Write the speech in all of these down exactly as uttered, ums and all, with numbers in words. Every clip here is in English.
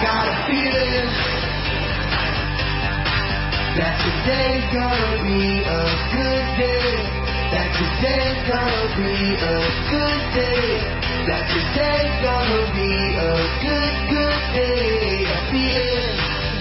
got a feeling that today's gonna be a good day. That today's gonna be a good day. That today's gonna be a good, good day. A feeling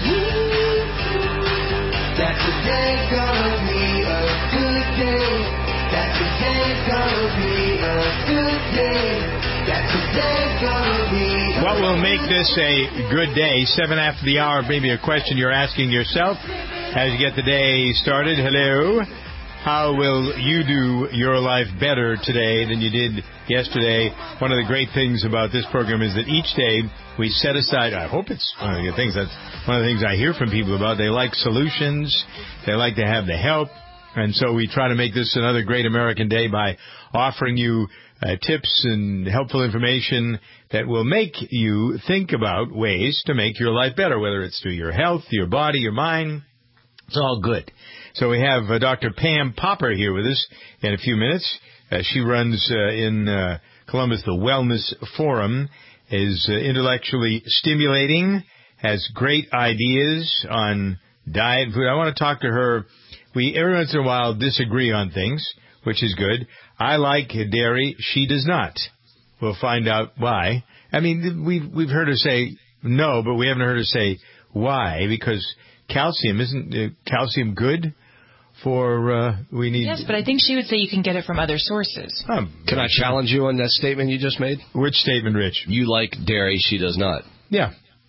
that today's gonna be a good day. That today's gonna be a good day. That today's gonna be a What will make this a good day? Seven after the hour, maybe a question you're asking yourself as you get the day started. Hello. How will you do your life better today than you did yesterday? One of the great things about this program is that each day we set aside, I hope it's one of the things, that's one of the things I hear from people about. They like solutions. They like to have the help. And so we try to make this another great American day by offering you uh, tips and helpful information that will make you think about ways to make your life better, whether it's through your health, your body, your mind. It's all good. So we have uh, Doctor Pam Popper here with us in a few minutes. Uh, she runs uh, in uh, Columbus the Wellness Forum, is uh, intellectually stimulating, has great ideas on diet and food. I want to talk to her. We every once in a while disagree on things, which is good. I like dairy. She does not. We'll find out why. I mean, we've, we've heard her say no, but we haven't heard her say why, because calcium, isn't uh, calcium good for, uh, we need... Yes, but I think she would say you can get it from other sources. Oh, can I challenge you on that statement you just made? Which statement, Rich? You like dairy, she does not. Yeah.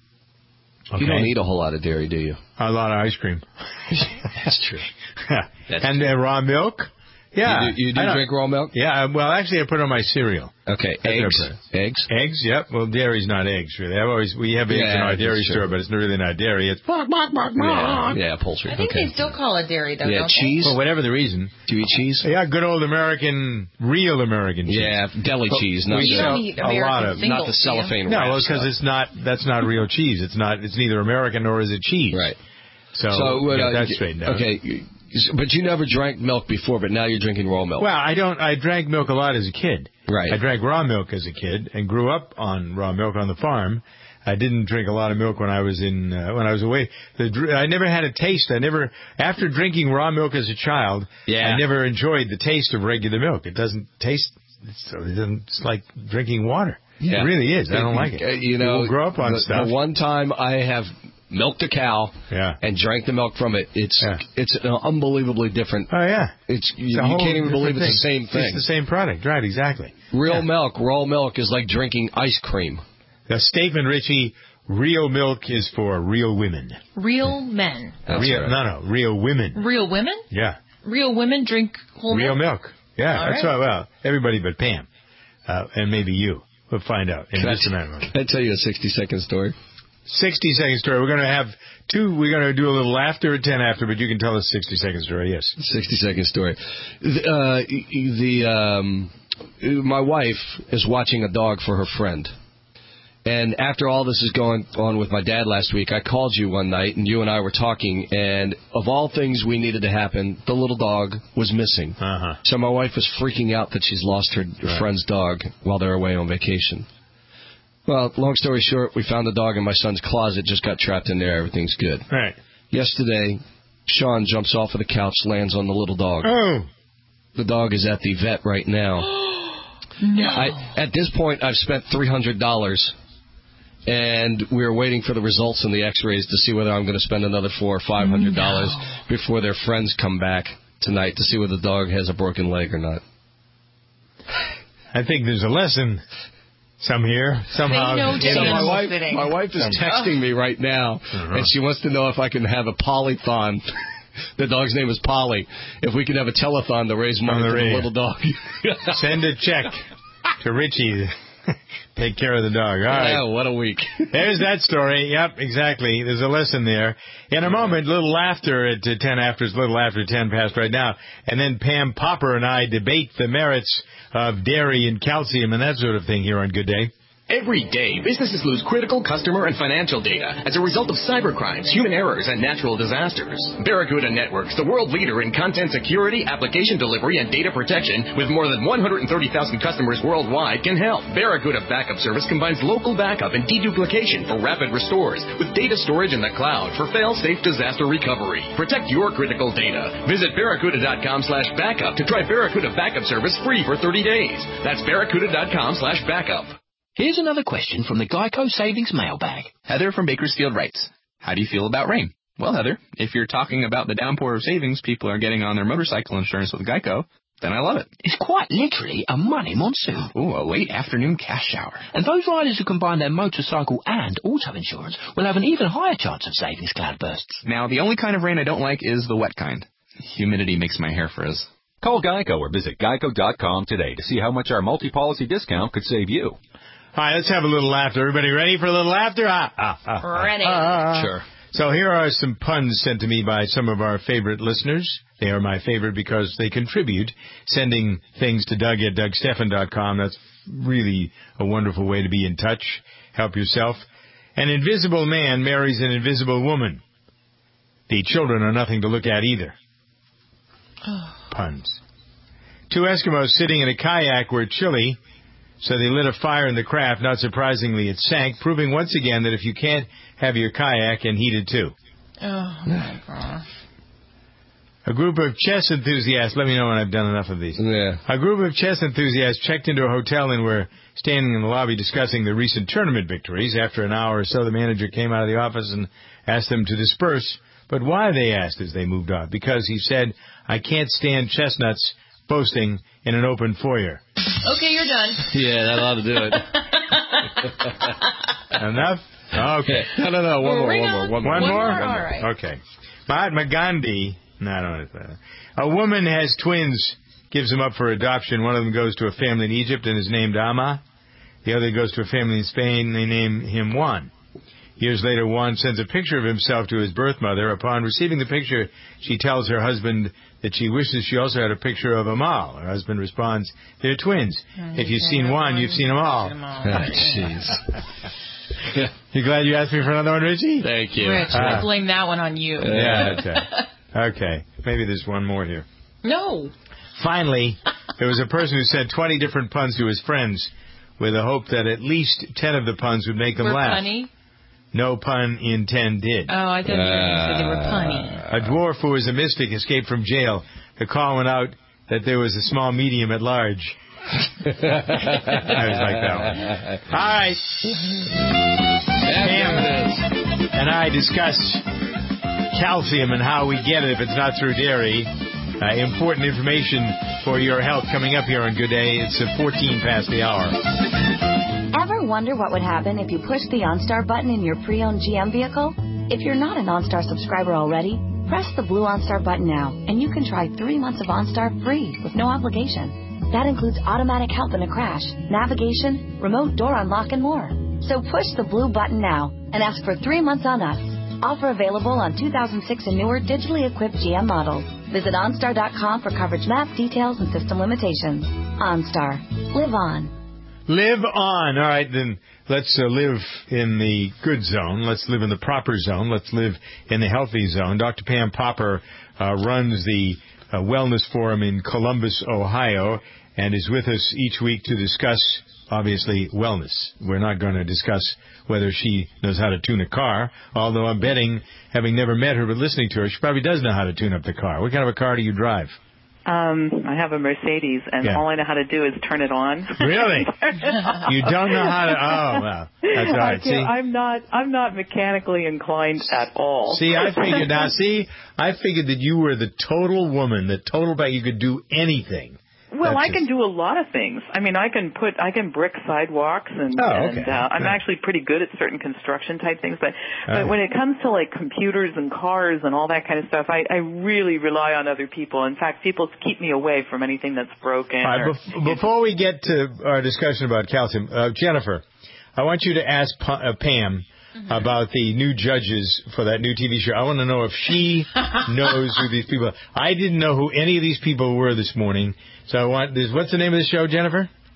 Okay. You don't eat a whole lot of dairy, do you? A lot of ice cream. That's true. That's and true. Uh, raw milk? Yeah. You do, you do drink raw milk? Yeah, well, actually, I put it on my cereal. Okay, eggs? Eggs? Eggs, yep. Well, dairy's not eggs, really. I've always, we have eggs yeah, in our dairy store, but it's really not dairy. It's bark, bark, bark, bark. Yeah, yeah, poultry. I think okay. they still call it dairy, though, yeah, don't cheese? they? For whatever the reason. Do you eat cheese? Yeah, good old American, real American cheese. Yeah, deli but cheese. Not you the, don't eat a lot of, not the cellophane No, wrap well, because it's not, that's not real cheese. It's not, it's neither American nor is it cheese. Right. So, so get uh, that straightened out. Okay, but you never drank milk before, but now you're drinking raw milk. Well, I don't, I drank milk a lot as a kid. Right. I drank raw milk as a kid and grew up on raw milk on the farm. I didn't drink a lot of milk when I was in, uh, when I was away. The, I never had a taste. I never, after drinking raw milk as a child, yeah. I never enjoyed the taste of regular milk. It doesn't taste, it's, it doesn't, it's like drinking water. Yeah. It really is. I don't like it. Uh, you know, People grow up on the, stuff. The one time I have milked a cow yeah. and drank the milk from it, it's yeah. it's an unbelievably different. Oh yeah, it's you, it's you can't even believe thing. it's the same thing. It's the same product, right? Exactly. Real yeah. milk, raw milk is like drinking ice cream. The statement, Richie. Real milk is for real women. Real men. That's real, right. No, no, real women. Real women? Yeah. Real women drink whole real milk? milk. Yeah, All that's right. right. Well, everybody but Pam, uh, and maybe you. We'll find out in Can just I, a minute. Can I tell you a sixty-second story? sixty-second story. We're going to have two. We're going to do a little after at ten after, but you can tell us sixty-second story. Yes. sixty-second story. The, uh, the um, my wife is watching a dog for her friend. And after all this is going on with my dad last week, I called you one night, and you and I were talking, and of all things we needed to happen, the little dog was missing. Uh-huh. So my wife was freaking out that she's lost her right. friend's dog while they're away on vacation. Well, long story short, we found the dog in my son's closet, just got trapped in there. Everything's good. Right. Yesterday, Sean jumps off of the couch, lands on the little dog. Oh. The dog is at the vet right now. No. I, at this point, I've spent three hundred dollars. And we're waiting for the results and the x-rays to see whether I'm going to spend another four or five hundred dollars no. before their friends come back tonight to see whether the dog has a broken leg or not. I think there's a lesson some here somehow. No you know, my wife, my wife is texting me right now, uh-huh. and she wants to know if I can have a polython. The dog's name is Polly. If we can have a telethon to raise money for the little dog. Send a check to Richie. Take care of the dog. All right. Yeah, what a week. There's that story. Yep, exactly. There's a lesson there. In a moment, little laughter at ten after. It's a little after ten past right now. And then Pam Popper and I debate the merits of dairy and calcium and that sort of thing here on Good Day. Every day, businesses lose critical customer and financial data as a result of cybercrimes, human errors, and natural disasters. Barracuda Networks, the world leader in content security, application delivery, and data protection with more than one hundred thirty thousand customers worldwide, can help. Barracuda Backup Service combines local backup and deduplication for rapid restores with data storage in the cloud for fail-safe disaster recovery. Protect your critical data. Visit barracuda.com slash backup to try Barracuda Backup Service free for thirty days. That's barracuda.com slash backup. Here's another question from the Geico Savings Mailbag. Heather from Bakersfield writes, how do you feel about rain? Well, Heather, if you're talking about the downpour of savings people are getting on their motorcycle insurance with Geico, then I love it. It's quite literally a money monsoon. Ooh, a late afternoon cash shower. And those riders who combine their motorcycle and auto insurance will have an even higher chance of savings cloudbursts. Now, the only kind of rain I don't like is the wet kind. Humidity makes my hair frizz. Call Geico or visit geico dot com today to see how much our multi-policy discount could save you. All right, let's have a little laughter. Everybody ready for a little laughter? Ah, ah, ah, Ready. ah, ah. Sure. So here are some puns sent to me by some of our favorite listeners. They are my favorite because they contribute, sending things to Doug at doug stephan dot com. That's really a wonderful way to be in touch. Help yourself. An invisible man marries an invisible woman. The children are nothing to look at either. Puns. Two Eskimos sitting in a kayak were chilly, so they lit a fire in the craft. Not surprisingly, it sank, proving once again that if you can't have your kayak and heat it too. Oh, my gosh. A group of chess enthusiasts, let me know when I've done enough of these. Yeah. A group of chess enthusiasts checked into a hotel and were standing in the lobby discussing the recent tournament victories. After an hour or so, the manager came out of the office and asked them to disperse. But why, they asked as they moved on? Because he said, I can't stand chestnuts boasting in an open foyer. Okay, you're done. Yeah, that ought to do it. Enough? Okay. No, no, no. One more, Ring one more, on. one more. One more? All right. Okay. Mahatma Gandhi. No, I don't know that. A woman has twins, gives them up for adoption. One of them goes to a family in Egypt and is named Amma. The other goes to a family in Spain and they name him Juan. Years later, Juan sends a picture of himself to his birth mother. Upon receiving the picture, she tells her husband that she wishes she also had a picture of Amal. Her husband responds, they're twins. Oh, if you've seen one, you've seen them all. Oh, jeez. You glad you asked me for another one, Richie? Thank you. Rich, Ah. I blame that one on you. Yeah, okay. Okay. Maybe there's one more here. No. Finally, there was a person who said twenty different puns to his friends with the hope that at least ten of the puns would make them We're laugh. punny? No pun intended. Oh, I thought you said they were punny. A dwarf who was a mystic escaped from jail. The call went out that there was a small medium at large. I was like that one. All right. Pam and I discuss calcium and how we get it if it's not through dairy. Uh, important information for your health coming up here on Good Day. It's uh, fourteen past the hour. Ever wonder what would happen if you pushed the OnStar button in your pre-owned G M vehicle? If you're not an OnStar subscriber already, press the blue OnStar button now, and you can try three months of OnStar free with no obligation. That includes automatic help in a crash, navigation, remote door unlock, and more. So push the blue button now and ask for three months on us. Offer available on two thousand six and newer digitally equipped G M models. Visit OnStar dot com for coverage map, details, and system limitations. OnStar. Live on. Live on. All right, then let's uh, live in the good zone. Let's live in the proper zone. Let's live in the healthy zone. Doctor Pam Popper uh, runs the uh, Wellness Forum in Columbus, Ohio, and is with us each week to discuss, obviously, wellness. We're not going to discuss whether she knows how to tune a car, although I'm betting, having never met her but listening to her, she probably does know how to tune up the car. What kind of a car do you drive? Um, I have a Mercedes, and Yeah. all I know how to do is turn it on. Really? Turn it on. You don't know how to... Oh, well, that's all right. I See? can't- I'm not. I'm not mechanically inclined at all. See, I figured now. See, I figured that you were the total woman, the total that you could do anything. Well, That's I just- can do a lot of things. I mean, I can put, I can brick sidewalks, and, Oh, and okay. uh, I'm Yeah. actually pretty good at certain construction type things. But, but Oh. when it comes to like computers and cars and all that kind of stuff, I, I really rely on other people. In fact, people keep me away from anything that's broken. All right, or, bef- before we get to our discussion about calcium, uh, Jennifer, I want you to ask Pa- uh, Pam about the new judges for that new T V show. I want to know if she knows who these people are. I didn't know who any of these people were this morning. So I want this. What's the name of the show, Jennifer?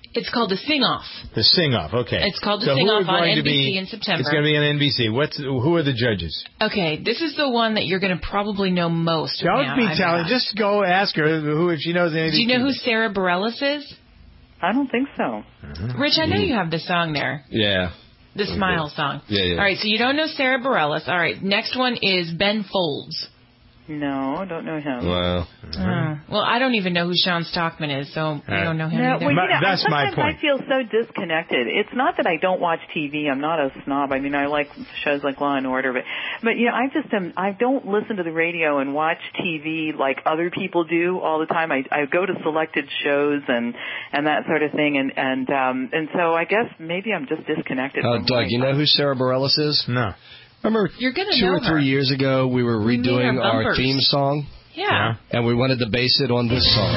It's called the Sing Off. The Sing Off, okay. It's called the so Sing who Off is going on to N B C be, in September. It's going to be on N B C. What's who are the judges? Okay, this is the one that you're going to probably know most. Don't now, be I telling. bet. Just go ask her who if she knows anything. Do you know who Sarah Bareilles is? I don't think so. Mm-hmm. Rich, I know you have the song there. Yeah. The Okay. Smile song. Yeah, yeah. All right, so you don't know Sarah Bareilles. All right, next one is Ben Folds. No, I don't know him. Wow. Uh, well, I don't even know who Sean Stockman is, so I right. don't know him No, either. well, you know, That's my sometimes point. I feel so disconnected. It's not that I don't watch T V. I'm not a snob. I mean, I like shows like Law and Order, but but you know, I just am. I don't listen to the radio and watch T V like other people do all the time. I I go to selected shows and and that sort of thing, and and um and so I guess maybe I'm just disconnected. Uh, from Doug, life. you know who Sarah Bareilles is? No. Remember You're gonna two know or three her. years ago we were We made redoing our our bumpers. theme song, Yeah. and we wanted to base it on this song.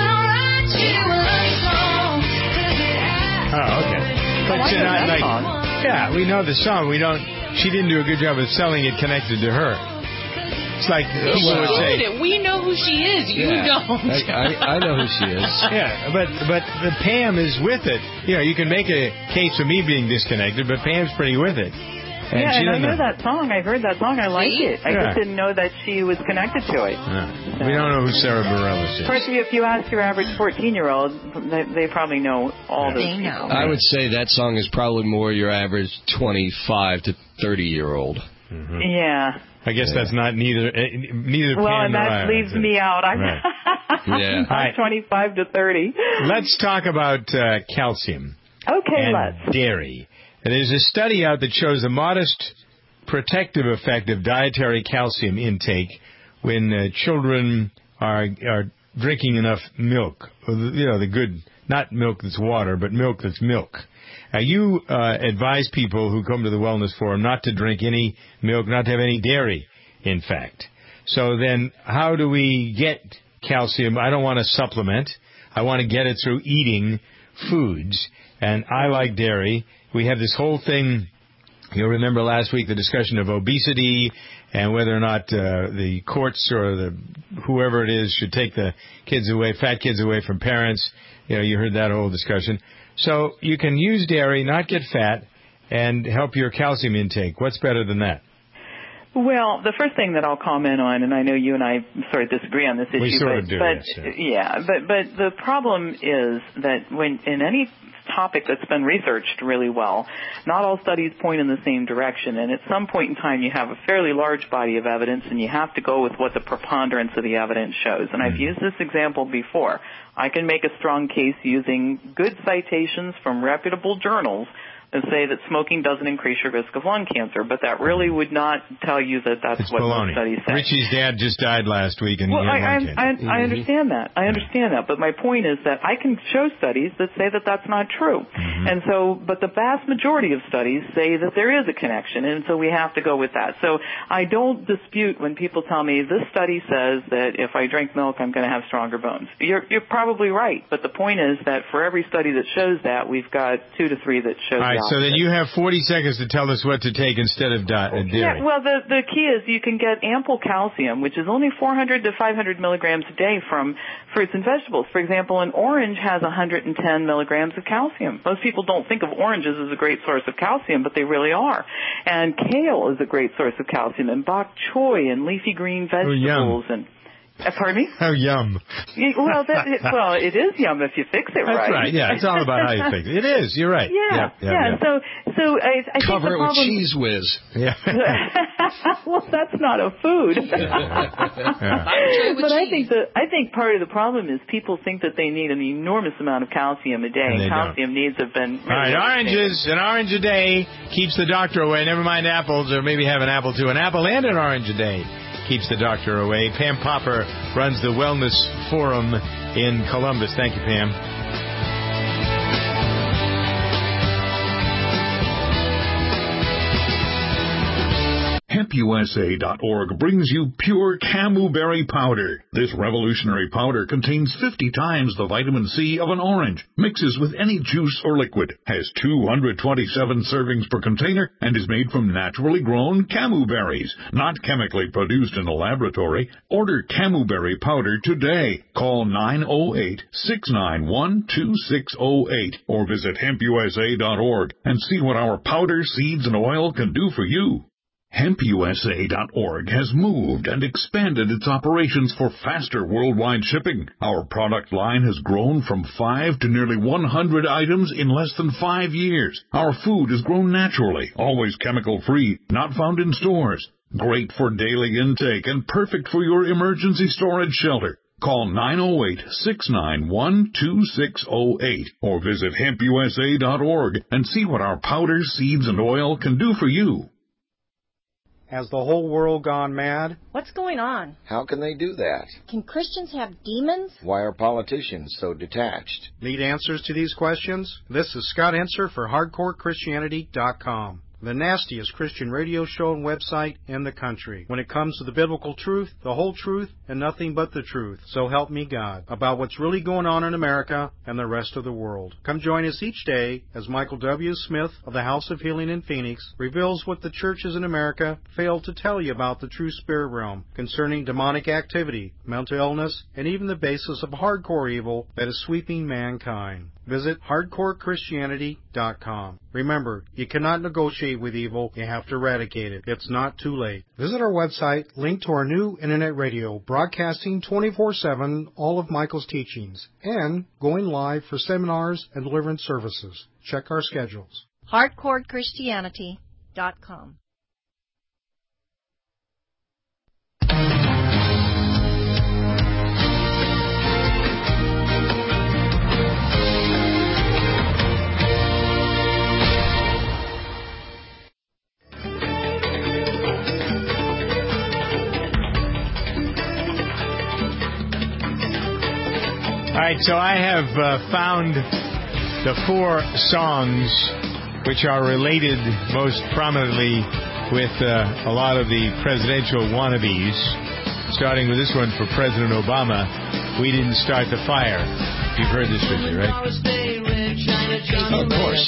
Oh, okay. But I you know know, that like, song. yeah, we know the song. We don't. She didn't do a good job of selling it connected to her. It's like uh, She what would did say. it. We know who she is. You Yeah. don't. I, I, I know who she is. Yeah, but but the Pam is with it. You know, you can make a case for me being disconnected, but Pam's pretty with it. And Yeah, she and I doesn't know that song. I heard that song. I like See? it. I Yeah. just didn't know that she was connected to it. No, we don't know who Sarah Bareilles Of course, is. if you ask your average fourteen-year-old, they, they probably know all Yeah. those They people. know. I would say that song is probably more your average twenty-five to thirty-year-old. Mm-hmm. Yeah. I guess that's not neither uh, neither Well, Pam and nor I, that I'd leaves say. me out. I'm, Right. Yeah. I'm Right. twenty-five to thirty. Let's talk about uh, calcium Okay, and let's. dairy. There's a study out that shows a modest protective effect of dietary calcium intake when uh, children are are drinking enough milk. You know, the good, not milk that's water, but milk that's milk. Now, you uh, advise people who come to the Wellness Forum not to drink any milk, not to have any dairy, in fact. So then how do we get calcium? I don't want to supplement. I want to get it through eating foods. And I like dairy. We have this whole thing. You'll remember last week the discussion of obesity and whether or not uh, the courts or the whoever it is should take the kids away, fat kids away from parents. You know, you heard that whole discussion. So you can use dairy, not get fat, and help your calcium intake. What's better than that? Well, the first thing that I'll comment on, and I know you and I sort of disagree on this issue, We sort but, of do, but yes, yeah, but but the problem is that when in any topic that's been researched really well, not all studies point in the same direction, and at some point in time you have a fairly large body of evidence, and you have to go with what the preponderance of the evidence shows. And I've used this example before. I can make a strong case using good citations from reputable journals and say that smoking doesn't increase your risk of lung cancer, but that really would not tell you that that's It's what baloney. most studies say. Richie's dad just died last week, and Well, he I, had I, lung cancer. I, I understand that. I understand that. But my point is that I can show studies that say that that's not true. Mm-hmm. And so, but the vast majority of studies say that there is a connection, and so we have to go with that. So I don't dispute when people tell me this study says that if I drink milk, I'm going to have stronger bones. You're, you're probably right. But the point is that for every study that shows that, we've got two to three that show All right, the so opposite. then you have forty seconds to tell us what to take instead of di- uh, dairy. Yeah, well, the the key is you can get ample calcium, which is only four hundred to five hundred milligrams a day from fruits and vegetables. For example, an orange has one hundred ten milligrams of calcium. Most people don't think of oranges as a great source of calcium, but they really are. And kale is a great source of calcium, and bok choy and leafy green vegetables. Oh, and uh, pardon me? Oh, yum. Yeah, well, that, it, well, it is yum if you fix it That's right. right. Yeah, it's all about how you fix it. It is. You're right. Yeah, yeah. yeah. So, so I, I think Cover the it with problem. cheese whiz. Yeah. Well, that's not a food. Yeah. But I think that I think part of the problem is people think that they need an enormous amount of calcium a day. And they Calcium needs have been. All right, oranges. An orange a day keeps the doctor away. Never mind apples, or maybe have an apple too. An apple and an orange a day keeps the doctor away. Pam Popper runs the Wellness Forum in Columbus. Thank you, Pam. hemp U S A dot org brings you pure camu-berry powder. This revolutionary powder contains fifty times the vitamin C of an orange, mixes with any juice or liquid, has two hundred twenty-seven servings per container, and is made from naturally grown camu berries, not chemically produced in a laboratory. Order camu-berry powder today. Call nine oh eight, six nine one, two six oh eight or visit hemp U S A dot org and see what our powder, seeds, and oil can do for you. hemp U S A dot org has moved and expanded its operations for faster worldwide shipping. Our product line has grown from five to nearly one hundred items in less than five years. Our food is grown naturally, always chemical-free, not found in stores. Great for daily intake and perfect for your emergency storage shelter. Call nine oh eight, six nine one, two six oh eight or visit hemp U S A dot org and see what our powder, seeds, and oil can do for you. Has the whole world gone mad? What's going on? How can they do that? Can Christians have demons? Why are politicians so detached? Need answers to these questions? This is Scott Enser for hardcore christianity dot com, the nastiest Christian radio show and website in the country. When it comes to the biblical truth, the whole truth, and nothing but the truth, so help me God, about what's really going on in America and the rest of the world. Come join us each day as Michael W. Smith of the House of Healing in Phoenix reveals what the churches in America failed to tell you about the true spirit realm concerning demonic activity, mental illness, and even the basis of hardcore evil that is sweeping mankind. Visit hardcore christianity dot com. Remember, you cannot negotiate with evil, you have to eradicate it. It's not too late. Visit our website, link to our new internet radio, broadcasting twenty-four seven all of Michael's teachings, and going live for seminars and deliverance services. Check our schedules. hardcore christianity dot com. All right, so I have uh, found the four songs which are related most prominently with uh, a lot of the presidential wannabes, starting with this one for President Obama, We Didn't Start the Fire. You've heard this, Richard, right? Of course.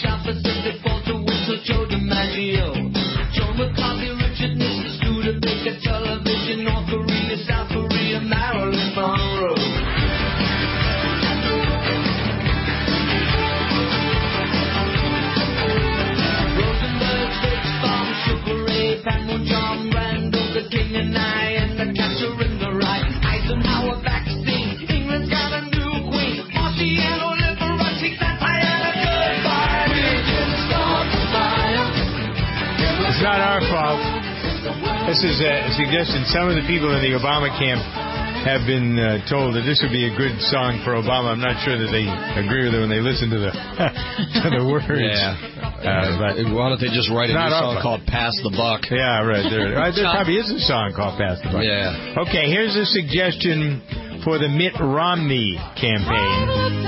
It's not our fault. This is a suggestion. Some of the people in the Obama camp have been uh, told that this would be a good song for Obama. I'm not sure that they agree with it when they listen to the to the words. Yeah. Uh, but why don't they just write a new song called Pass the Buck? Yeah, right. There, there probably is a song called Pass the Buck. Yeah. Okay, here's a suggestion for the Mitt Romney campaign.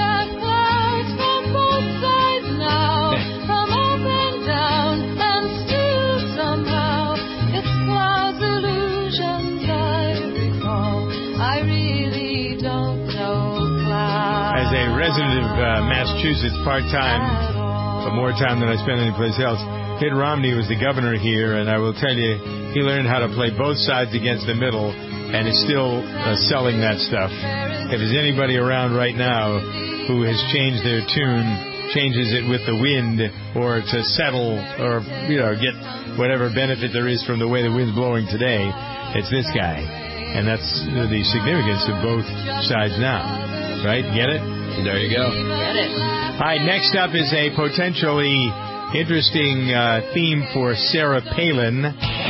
As a resident of uh, Massachusetts part-time, for more time than I spend anyplace else, Mitt Romney was the governor here, and I will tell you, he learned how to play both sides against the middle, and is still uh, selling that stuff. If there's anybody around right now who has changed their tune, changes it with the wind, or to settle, or, you know, get whatever benefit there is from the way the wind's blowing today, it's this guy. And that's the significance of both sides now. Right? Get it? There you go. Get it. All right, next up is a potentially interesting uh, theme for Sarah Palin.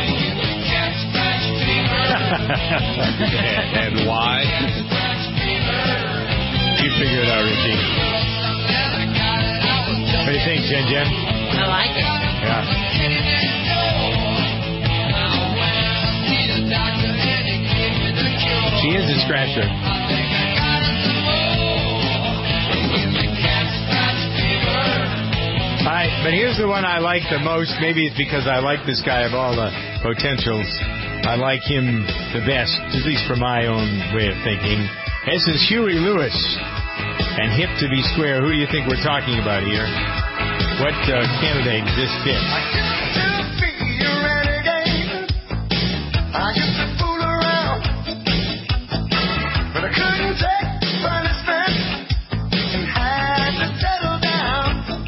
And why? You figure it out, Richie. What do you think, Jen Jen? I like it. Yeah. She is a scratcher. All right, but here's the one I like the most. Maybe it's because I like this guy of all the potentials. I like him the best, at least for my own way of thinking. This is Huey Lewis and Hip to Be Square. Who do you think we're talking about here? What uh, candidate does this fit? I used to be a renegade. I used to fool around, but I couldn't take punishment and had to settle down.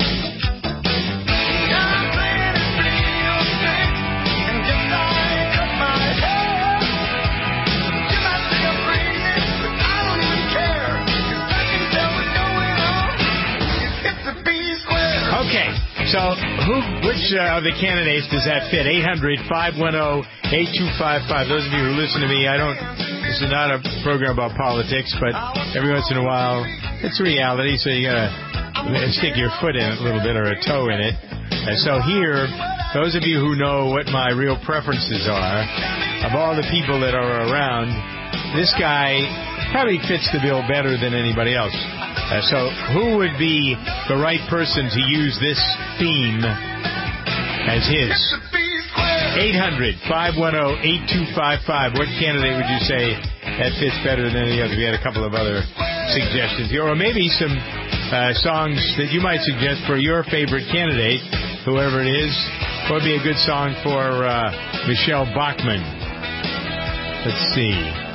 Now I'm playing it real straight, and just like cut my hair. You might think I'm crazy, but I don't even care, 'cause I can tell what's going on. It's hip to be square. Okay, so who, which uh, of the candidates does that fit? eight hundred, five one zero, eight two five five. Those of you who listen to me, I don't, this is not a program about politics, but every once in a while, it's reality, so you gotta stick your foot in it a little bit, or a toe in it. And so here, those of you who know what my real preferences are, of all the people that are around, this guy probably fits the bill better than anybody else. Uh, so who would be the right person to use this theme as his? eight hundred, five one zero, eight two five five. What candidate would you say that fits better than any other? We had a couple of other suggestions here. Or maybe some uh, songs that you might suggest for your favorite candidate, whoever it is. What would be a good song for uh, Michelle Bachmann? Let's see.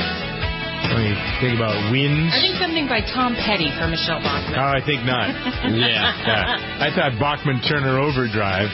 Let me think about Winds. I think something by Tom Petty for Michelle Bachmann. Oh, I think not. yeah, yeah. I thought Bachman Turner Overdrive,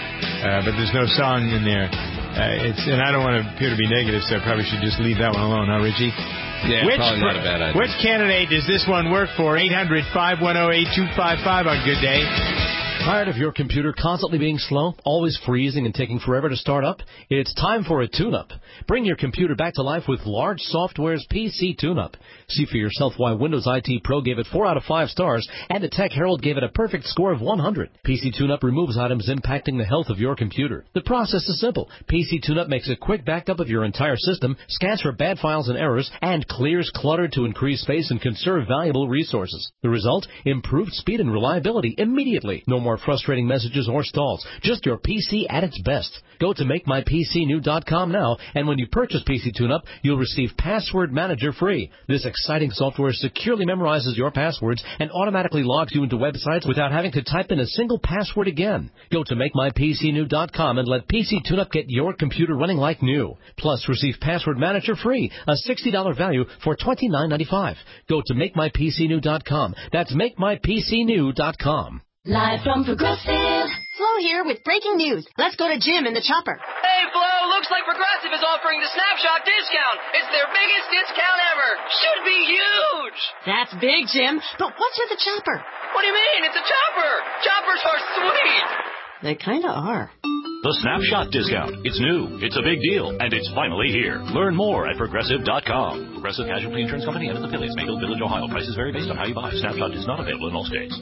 uh, but there's no song in there. Uh, it's and I don't want to appear to be negative, so I probably should just leave that one alone, huh, Richie? Yeah, which, probably not a bad idea. Which candidate does this one work for? eight hundred, five one zero, eight two five five on Good Day. Tired of your computer constantly being slow, always freezing and taking forever to start up? It's time for a tune-up. Bring your computer back to life with Large Software's P C Tune-Up. See for yourself why Windows I T Pro gave it four out of five stars and the Tech Herald gave it a perfect score of one hundred. P C Tune-Up removes items impacting the health of your computer. The process is simple. P C Tune-Up makes a quick backup of your entire system, scans for bad files and errors, and clears clutter to increase space and conserve valuable resources. The result? Improved speed and reliability immediately. No more frustrating messages or stalls. Just your P C at its best. Go to make my P C new dot com now, and when you purchase P C Tune-Up, you'll receive Password Manager free. This exciting software securely memorizes your passwords and automatically logs you into websites without having to type in a single password again. Go to make my P C new dot com and let P C Tune-Up get your computer running like new. Plus, receive Password Manager free, a sixty dollars value for twenty-nine ninety-five. Go to make my P C new dot com. That's make my P C new dot com. Live from Progressive. Flo here with breaking news. Let's go to Jim in the chopper. Hey, Flo, looks like Progressive is offering the Snapshot discount. It's their biggest discount ever. Should be huge. That's big, Jim. But what's with the chopper? What do you mean? It's a chopper. Choppers are sweet. They kind of are. The Snapshot discount. It's new, it's a big deal, and it's finally here. Learn more at Progressive dot com. Progressive Casualty Insurance Company and its affiliates, Mayfield Village, Ohio. Prices vary based on how you buy. Snapshot is not available in all states.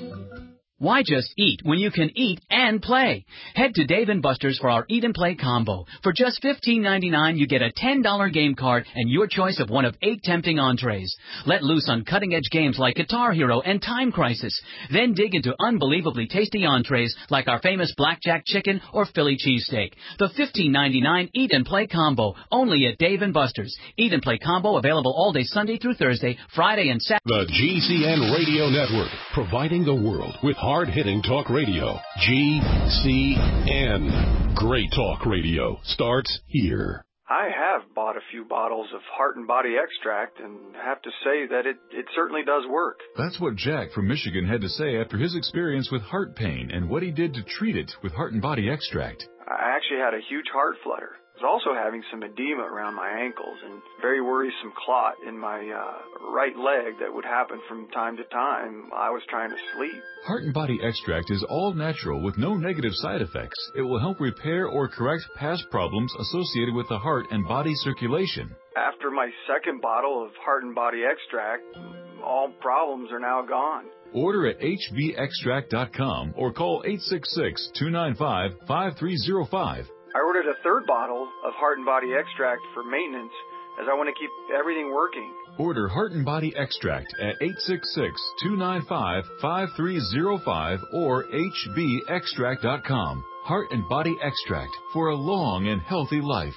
Why just eat when you can eat and play? Head to Dave and Buster's for our Eat and Play combo. For just fifteen ninety-nine, you get a ten dollars game card and your choice of one of eight tempting entrees. Let loose on cutting-edge games like Guitar Hero and Time Crisis. Then dig into unbelievably tasty entrees like our famous Blackjack Chicken or Philly Cheesesteak. The fifteen ninety-nine Eat and Play combo, only at Dave and Buster's. Eat and Play combo available all day Sunday through Thursday, Friday and Saturday. The G C N Radio Network, providing the world with hard-hitting talk radio. G C N. Great talk radio starts here. I have bought a few bottles of Heart and Body Extract and have to say that it, it certainly does work. That's what Jack from Michigan had to say after his experience with heart pain and what he did to treat it with Heart and Body Extract. I actually had a huge heart flutter. I was also having some edema around my ankles and very worrisome clot in my uh, right leg that would happen from time to time. I was trying to sleep. Heart and Body Extract is all natural with no negative side effects. It will help repair or correct past problems associated with the heart and body circulation. After my second bottle of Heart and Body Extract, all problems are now gone. Order at H B extract dot com or call eight six six, two nine five, five three zero five. I ordered a third bottle of Heart and Body Extract for maintenance as I want to keep everything working. Order Heart and Body Extract at eight six six, two nine five, five three zero five or H B extract dot com. Heart and Body Extract for a long and healthy life.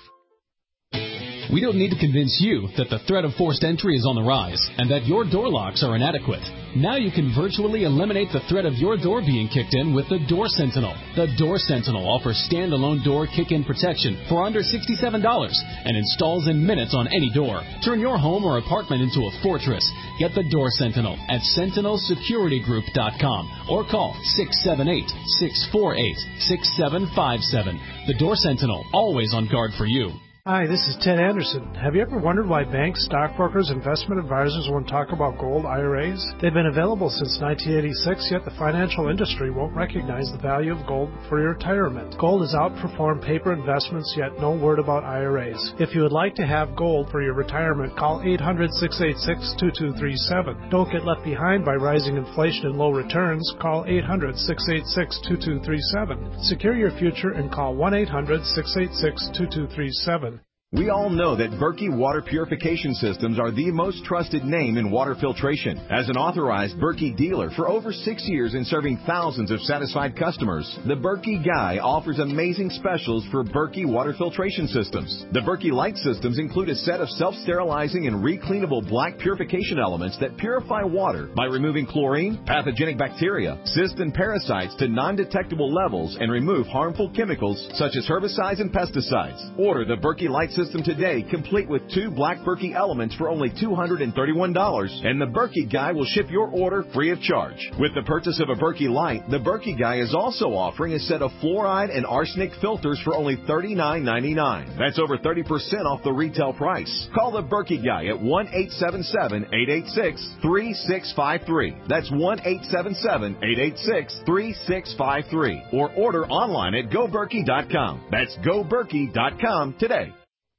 We don't need to convince you that the threat of forced entry is on the rise and that your door locks are inadequate. Now you can virtually eliminate the threat of your door being kicked in with the Door Sentinel. The Door Sentinel offers standalone door kick-in protection for under sixty-seven dollars and installs in minutes on any door. Turn your home or apartment into a fortress. Get the Door Sentinel at sentinel security group dot com or call six seven eight, six four eight, six seven five seven. The Door Sentinel, always on guard for you. Hi, this is Ted Anderson. Have you ever wondered why banks, stockbrokers, investment advisors won't talk about gold I R As? They've been available since nineteen eighty-six, yet the financial industry won't recognize the value of gold for your retirement. Gold has outperformed paper investments, yet no word about I R As. If you would like to have gold for your retirement, call eight hundred, six eight six, two two three seven. Don't get left behind by rising inflation and low returns. Call eight hundred, six eight six, two two three seven. Secure your future and call one eight hundred, six eight six, two two three seven. We all know that Berkey Water Purification Systems are the most trusted name in water filtration. As an authorized Berkey dealer for over six years and serving thousands of satisfied customers, the Berkey Guy offers amazing specials for Berkey Water Filtration Systems. The Berkey Light Systems include a set of self-sterilizing and recleanable black purification elements that purify water by removing chlorine, pathogenic bacteria, cysts, and parasites to non-detectable levels and remove harmful chemicals such as herbicides and pesticides. Order the Berkey Light System today, complete with two black Berkey elements for only two hundred thirty-one dollars, and the Berkey Guy will ship your order free of charge. With the purchase of a Berkey Light, the Berkey Guy is also offering a set of fluoride and arsenic filters for only thirty-nine ninety-nine. That's over thirty percent off the retail price. Call the Berkey Guy at one eight seven seven, eight eight six, three six five three. That's one eight seven seven, eight eight six, three six five three. Or order online at go berkey dot com. That's go berkey dot com today.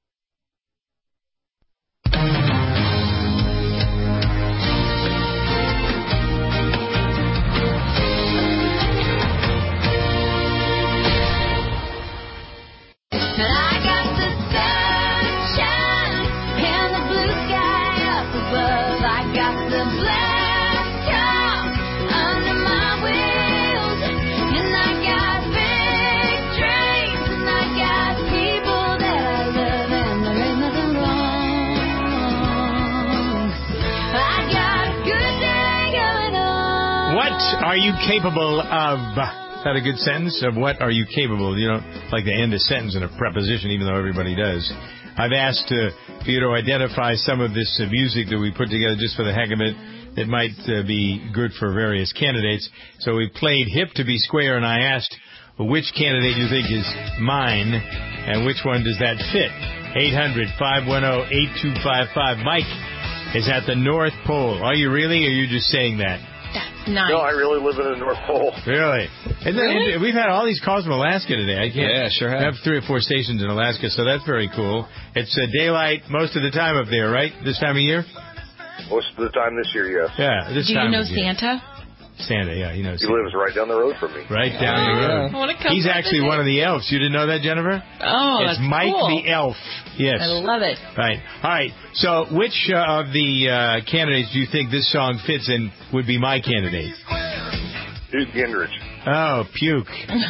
Are you capable of? Is that a good sentence? Of what are you capable of? You don't like to end a sentence in a preposition, even though everybody does. I've asked uh, for you to identify some of this uh, music that we put together just for the heck of it that might uh, be good for various candidates. So we played Hip to Be Square, and I asked well, which candidate you think is mine, and which one does that fit? eight hundred, five one zero, eight two five five. Mike is at the North Pole. Are you really, or are you just saying that? Nice. No, I really live in the North Pole. Really? And then really? We've had all these calls from Alaska today. I can't, yeah, sure have. We have three or four stations in Alaska, so that's very cool. It's uh, daylight most of the time up there, right? This time of year? Most of the time this year, yes. Yeah, this Do time you know of year. Santa? Santa, yeah, he knows. He Santa. lives right down the road from me. Right down oh, the road. I wanna come He's actually visit. one of the elves. You didn't know that, Jennifer? Oh, it's that's Mike cool. the elf. Yes. I love it. Right. All right. So which uh, of the uh, candidates do you think this song fits in would be my candidate? Newt Gingrich. Oh, puke.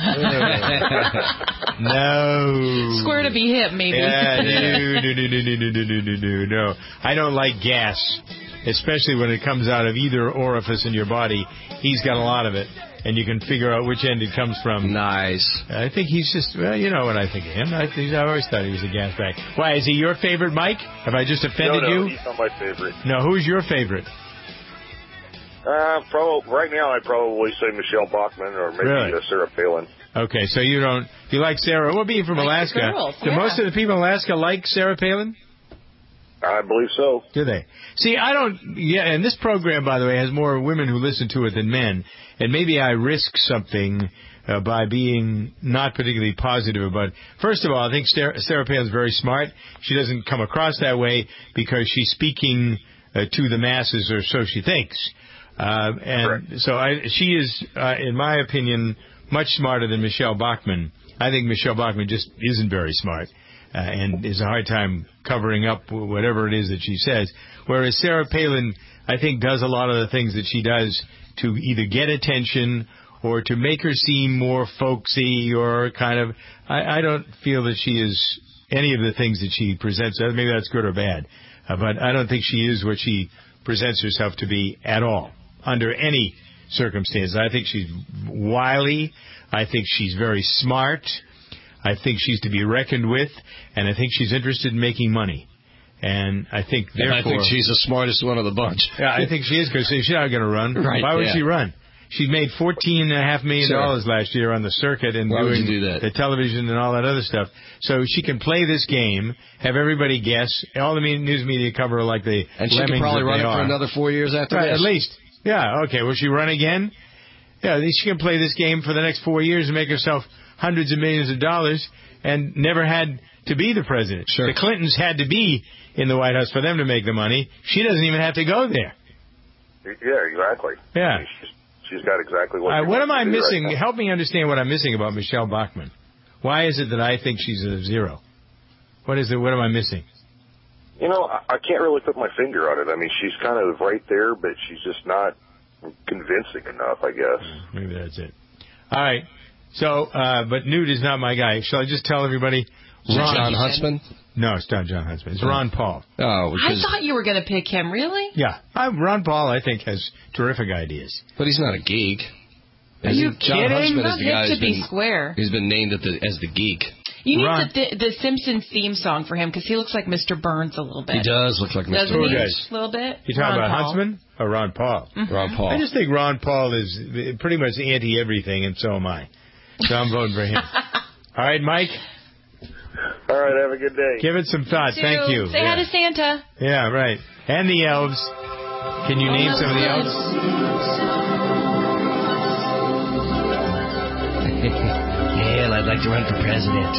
No. Square to be hip, maybe. Yeah, no, no, no, no, no, no, no, no, no, no. I don't like gas, especially when it comes out of either orifice in your body. He's got a lot of it, and you can figure out which end it comes from. Nice. I think he's just, well, you know what I think of him. I, think, I always thought he was a gas bag. Why, is he your favorite, Mike? Have I just offended no, no, you? he's not my favorite. No, who's your favorite? Uh, probably, right now I'd probably say Michelle Bachmann or maybe Really? uh, Sarah Palin. Okay, so you don't, you like Sarah. Well, being from Like Alaska, the girls, do yeah. most of the people in Alaska like Sarah Palin? I believe so. Do they? See, I don't, yeah, and this program, by the way, has more women who listen to it than men. And maybe I risk something uh, by being not particularly positive about it. First of all, I think Sarah, Sarah Palin's very smart. She doesn't come across that way because she's speaking uh, to the masses, or so she thinks. Uh, and Correct. so I, she is, uh, in my opinion, much smarter than Michelle Bachmann. I think Michelle Bachmann just isn't very smart. Uh, and is a hard time covering up whatever it is that she says. Whereas Sarah Palin, I think, does a lot of the things that she does to either get attention or to make her seem more folksy or kind of, I, I don't feel that she is any of the things that she presents. Maybe that's good or bad, uh, but I don't think she is what she presents herself to be at all, under any circumstances. I think she's wily. I think she's very smart. I think she's to be reckoned with, and I think she's interested in making money. And I think, therefore... And I think she's the smartest one of the bunch. Yeah, I think she is, because she's not going to run. Right, Why would yeah. she run? She made fourteen and a half million dollars Sure. last year on the circuit and Why would doing you do that? the television and all that other stuff. So she can play this game, have everybody guess. All the me- news media cover her like they And she could lemmings probably that run they it for are. another four years after Right, this. at least. Yeah, okay. Will she run again? Yeah, she can play this game for the next four years and make herself hundreds of millions of dollars and never had to be the president. Sure. The Clintons had to be in the White House for them to make the money. She doesn't even have to go there. Yeah, exactly. Yeah. She's, she's got exactly what. Uh, she what wants am I to do missing? right now. Help me understand what I'm missing about Michelle Bachmann. Why is it that I think she's a zero? What is it? What am I missing? You know, I, I can't really put my finger on it. I mean, she's kind of right there, but she's just not convincing enough, I guess. Maybe that's it. All right. So, uh, but Newt is not my guy. Shall I just tell everybody? Is it John Huntsman? No, it's not John Huntsman. It's Ron Paul. Oh, I thought you were going to pick him. Really? Yeah. Uh, Ron Paul, I think, has terrific ideas. But he's not a geek. Are you John kidding? Huntsman Not is the guy hip who's to be been, square. He's been named at the, as the geek. You need Ron- the, the Simpsons theme song for him because he looks like Mister Burns a little bit. He does look like Mister Doesn't he? Burns. A little bit. You talking Ron about Paul. Huntsman or Ron Paul? Mhm. Ron Paul. I just think Ron Paul is pretty much anti-everything, and so am I. So I'm voting for him. All right, Mike? All right, have a good day. Give it some thought. Too. Thank you. Say yeah. hi to Santa. Yeah, right. And the elves. Can you Oh, name that's some of the good. elves? Hell, I'd like to run for president.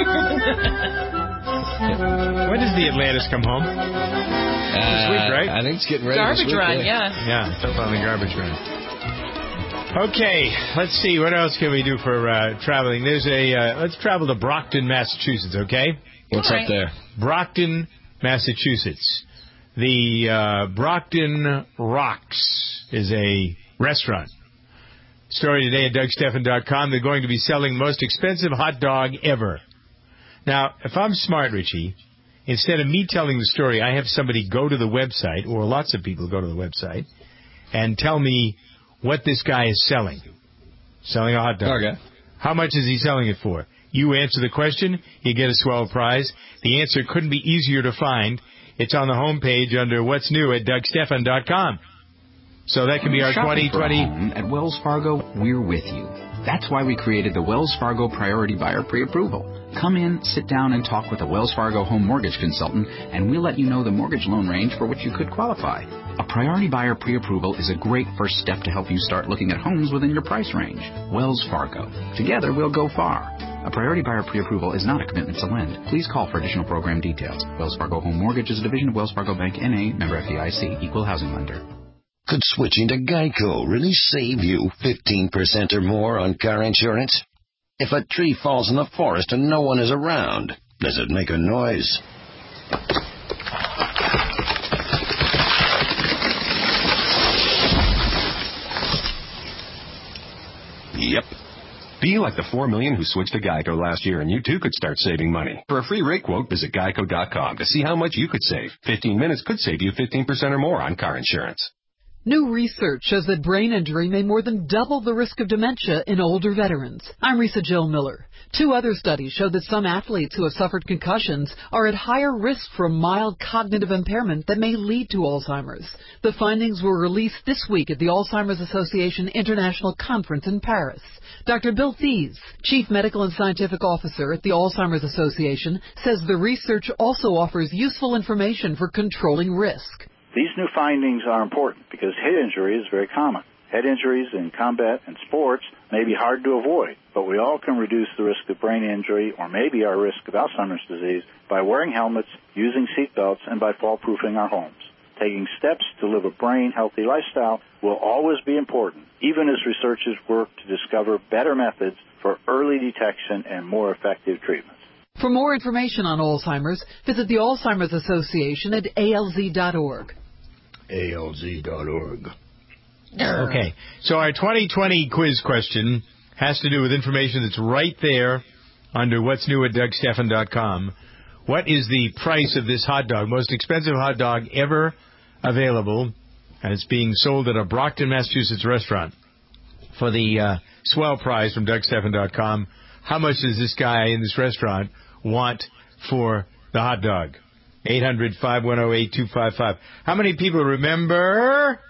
When does the Atlantis come home? Uh, This week, right? I think it's getting ready. Garbage this week, run, yeah. yeah. Yeah, it's up on the garbage run. Okay, let's see. What else can we do for uh, traveling? There's a, uh, let's travel to Brockton, Massachusetts, okay? What's All up right. there? Brockton, Massachusetts. The uh, Brockton Rocks is a restaurant. Story today at Doug Stephan dot com. They're going to be selling the most expensive hot dog ever. Now, if I'm smart, Richie, instead of me telling the story, I have somebody go to the website, or lots of people go to the website, and tell me what this guy is selling. Selling a hot dog. Okay. How much is he selling it for? You answer the question, you get a swell prize. The answer couldn't be easier to find. It's on the homepage under What's New at Doug Stephan dot com. So that can be our twenty Shopping for a twenty. home at Wells Fargo, we're with you. That's why we created the Wells Fargo Priority Buyer Pre-Approval. Come in, sit down, and talk with a Wells Fargo home mortgage consultant, and we'll let you know the mortgage loan range for which you could qualify. A Priority Buyer Pre-Approval is a great first step to help you start looking at homes within your price range. Wells Fargo. Together, we'll go far. A Priority Buyer Pre-Approval is not a commitment to lend. Please call for additional program details. Wells Fargo Home Mortgage is a division of Wells Fargo Bank, N A, member F D I C, equal housing lender. Could switching to Geico really save you fifteen percent or more on car insurance? If a tree falls in the forest and no one is around, does it make a noise? Yep. Be like the four million who switched to Geico last year, and you too could start saving money. For a free rate quote, visit geico dot com to see how much you could save. fifteen minutes could save you fifteen percent or more on car insurance. New research shows that brain injury may more than double the risk of dementia in older veterans. I'm Risa Jill Miller. Two other studies show that some athletes who have suffered concussions are at higher risk for mild cognitive impairment that may lead to Alzheimer's. The findings were released this week at the Alzheimer's Association International Conference in Paris. Doctor Bill Thies, Chief Medical and Scientific Officer at the Alzheimer's Association, says the research also offers useful information for controlling risk. These new findings are important because head injury is very common. Head injuries in combat and sports may be hard to avoid, but we all can reduce the risk of brain injury or maybe our risk of Alzheimer's disease by wearing helmets, using seat belts, and by fall-proofing our homes. Taking steps to live a brain-healthy lifestyle will always be important, even as researchers work to discover better methods for early detection and more effective treatments. For more information on Alzheimer's, visit the Alzheimer's Association at A L Z dot org. A L Z dot org. Okay. So our twenty twenty quiz question has to do with information that's right there under what's new at Doug Stephan dot com. What is the price of this hot dog? Most expensive hot dog ever available, and it's being sold at a Brockton, Massachusetts restaurant for the uh, swell prize from Doug Stephan dot com. How much does this guy in this restaurant want for the hot dog? eight hundred, five one zero, eight two five five. How many people remember?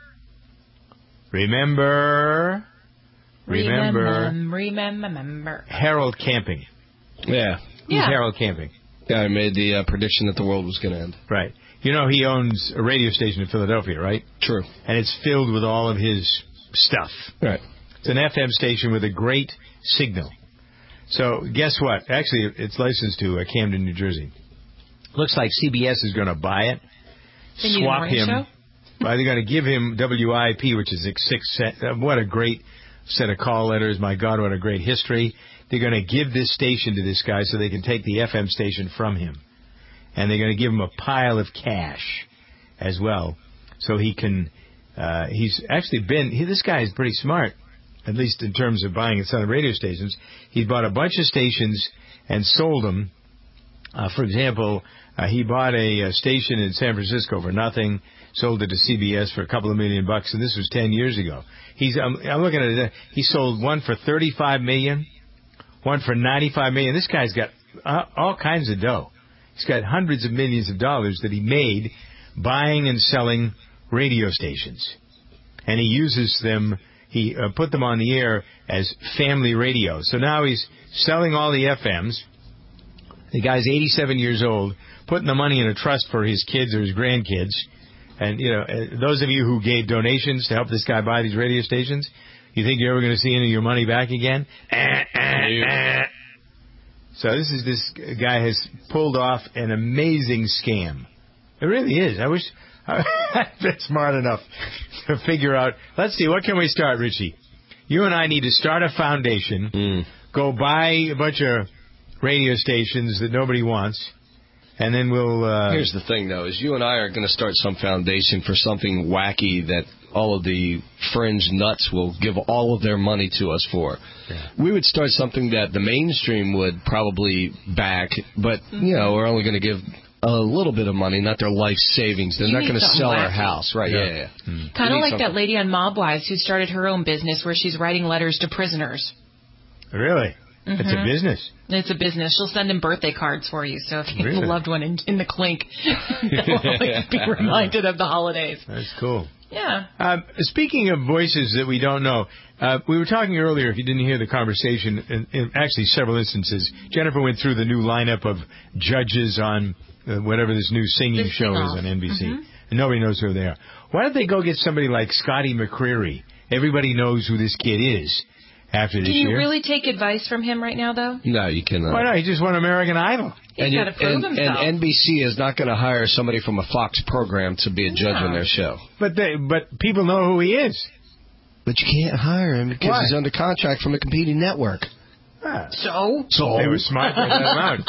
Remember? Remember? Remember. Remember. Harold Camping. Yeah. Who's Yeah. Harold Camping? Yeah, I made the uh, prediction that the world was going to end. Right. You know he owns a radio station in Philadelphia, right? True. And it's filled with all of his stuff. Right. It's an F M station with a great signal. So guess what? Actually, it's licensed to uh, Camden, New Jersey. Looks like C B S is going to buy it, They need a swap morning him. show? Well, they're going to give him W I P, which is six cent. Uh, what a great set of call letters. My God, what a great history. They're going to give this station to this guy so they can take the F M station from him. And they're going to give him a pile of cash as well. So he can, uh, he's actually been, he, this guy is pretty smart, at least in terms of buying and selling radio stations. He's bought a bunch of stations and sold them. Uh, for example, uh, he bought a, a station in San Francisco for nothing, sold it to C B S for a couple of million bucks, and this was ten years ago. He's, I'm, I'm looking at it, he sold one for thirty-five million, one for ninety-five million. This guy's got uh, all kinds of dough. He's got hundreds of millions of dollars that he made buying and selling radio stations. And he uses them, he uh, put them on the air as family radio. So now he's selling all the F Ms. The guy's eighty-seven years old, putting the money in a trust for his kids or his grandkids. And, you know, uh, those of you who gave donations to help this guy buy these radio stations, you think you're ever going to see any of your money back again? Eh, eh, eh. So this is this guy has pulled off an amazing scam. It really is. I wish I'd been smart enough to figure out. Let's see, what can we start, Richie? You and I need to start a foundation, mm. go buy a bunch of radio stations that nobody wants, and then we'll... Uh, Here's the thing, though, is you and I are going to start some foundation for something wacky that all of the fringe nuts will give all of their money to us for. Yeah. We would start something that the mainstream would probably back, but, you know, we're only going to give a little bit of money, not their life savings. They're You not need going to something sell wacky. our house. Right, yeah, Yeah. yeah. yeah. Hmm. Kind of need like something. that lady on Mob Wives who started her own business where she's writing letters to prisoners. Really? Mm-hmm. It's a business. It's a business. She'll send in birthday cards for you. So if you have Really? a loved one in, in the clink, they'll always be reminded of the holidays. That's cool. Yeah. Uh, speaking of voices that we don't know, uh, we were talking earlier, if you didn't hear the conversation, in, in actually several instances, Jennifer went through the new lineup of judges on uh, whatever this new singing This show sing-off. is on N B C. Mhm. And nobody knows who they are. Why don't they go get somebody like Scotty McCreery? Everybody knows who this kid is after this Can you year. really take advice from him right now, though? No, you cannot. Why not? He just won American Idol. He's And, you- got to prove and, himself. and N B C is not going to hire somebody from a Fox program to be a judge No. on their show. But they, but people know who he is. But you can't hire him because Why? he's under contract from a competing network. Ah. So? So They were smart. They let him out.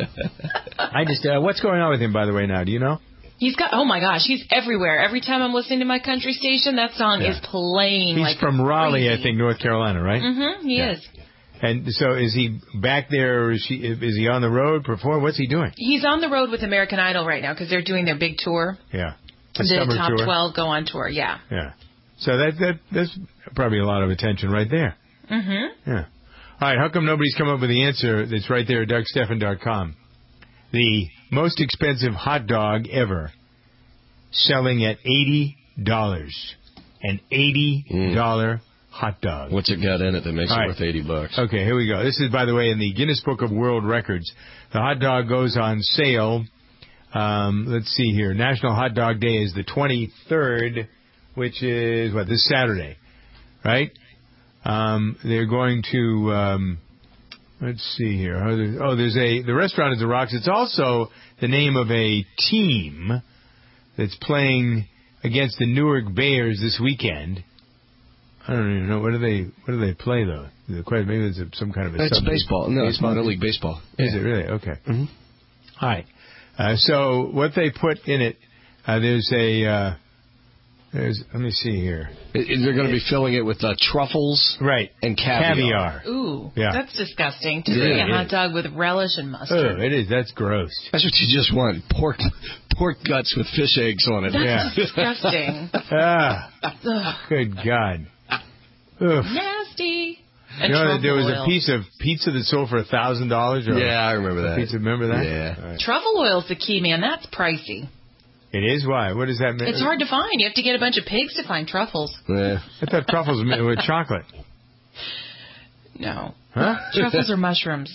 I just, uh, what's going on with him, by the way, now? Do you know? He's got, oh my gosh, he's everywhere. Every time I'm listening to my country station, that song Yeah. is playing He's like from Raleigh, crazy. I think, North Carolina, right? Mm-hmm, he Yeah. is. And so is he back there, or is, she, is he on the road performing? What's he doing? He's on the road with American Idol right now because they're doing their big tour. Yeah. The, summer top tour. twelve go on tour, yeah. Yeah. So that that that's probably a lot of attention right there. Mm-hmm. Yeah. All right, how come nobody's come up with the answer that's right there at Doug Stephan dot com? The most expensive hot dog ever, selling at eighty dollars. An eighty dollars mm. hot dog. What's it got in it that makes All it right. worth eighty bucks? Okay, here we go. This is, by the way, in the Guinness Book of World Records. The hot dog goes on sale. Um, let's see here. National Hot Dog Day is the twenty-third, which is, what, this Saturday, right? Um, they're going to, um, let's see here. Oh, there's, oh, there's a, the restaurant is the Rocks. It's also the name of a team that's playing against the Newark Bears this weekend. I don't even know. What do they, what do they play, though? The question, maybe it's a, some kind of a It's sub- baseball. No, it's minor league baseball. Is it really? Okay. Mm-hmm. All right. Uh, so what they put in it, uh, there's a, uh, There's, let me see here. Is they're going to be filling it with uh, truffles, right, and caviar. Caviar. Ooh, Yeah. that's disgusting. To Yeah, bring a it hot is. dog with relish and mustard. Oh, it is. That's gross. That's what you just want. Pork pork guts with fish eggs on it. That's Yeah. disgusting. Ah, Ugh. good God. Ugh. Nasty. You And know, truffle there was oil. a piece of pizza that sold for a thousand dollars. Yeah, I remember that. Pizza, remember that? Yeah. Right. Truffle oil's the key, man. That's pricey. It is. Why? What does that mean? It's hard to find. You have to get a bunch of pigs to find truffles. Yeah. I thought truffles were made with chocolate. No. Huh? Truffles are mushrooms.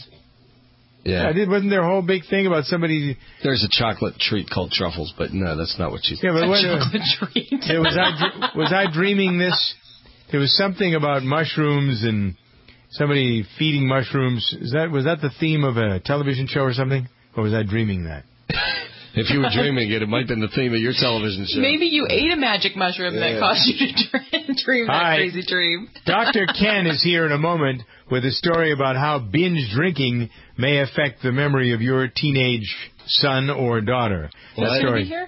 Yeah. I did. Wasn't there a whole big thing about somebody? There's a chocolate treat called truffles, but no, that's not what you. Yeah, but A what? chocolate treat. Yeah, was I dr- was I dreaming this? There was something about mushrooms and somebody feeding mushrooms. Is that was that the theme of a television show or something? Or was I dreaming that? If you were dreaming it, it might have been the theme of your television show. Maybe you ate a magic mushroom Yeah. that caused you to dream, dream that Hi. crazy dream. Doctor Ken is here in a moment with a story about how binge drinking may affect the memory of your teenage son or daughter. That Is he story. here?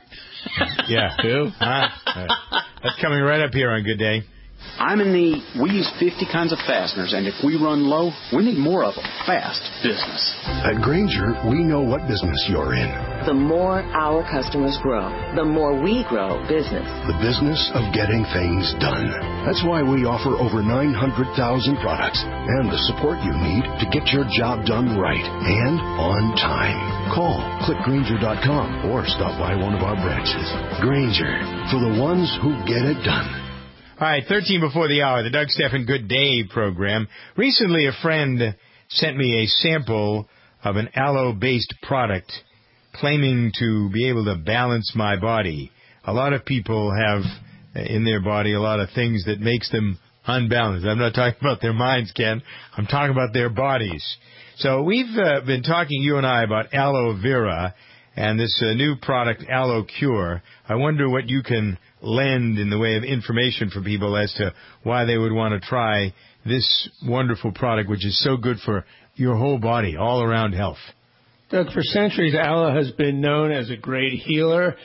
Yeah. Who? Huh? Uh, That's coming right up here on Good Day. I'm in the, we use fifty kinds of fasteners, and if we run low, we need more of them. Fast business. At Grainger, we know what business you're in. The more our customers grow, the more we grow business. The business of getting things done. That's why we offer over nine hundred thousand products and the support you need to get your job done right and on time. Call click grainger dot com or stop by one of our branches. Grainger, for the ones who get it done. All right, thirteen before the hour, the Doug Stephan Good Day program. Recently, a friend sent me a sample of an aloe-based product claiming to be able to balance my body. A lot of people have in their body a lot of things that makes them unbalanced. I'm not talking about their minds, Ken. I'm talking about their bodies. So we've uh, been talking, you and I, about aloe vera and this uh, new product, Aloe Cure. I wonder what you can lend in the way of information for people as to why they would want to try this wonderful product, which is so good for your whole body, all-around health. Doug, for centuries, aloe has been known as a great healer.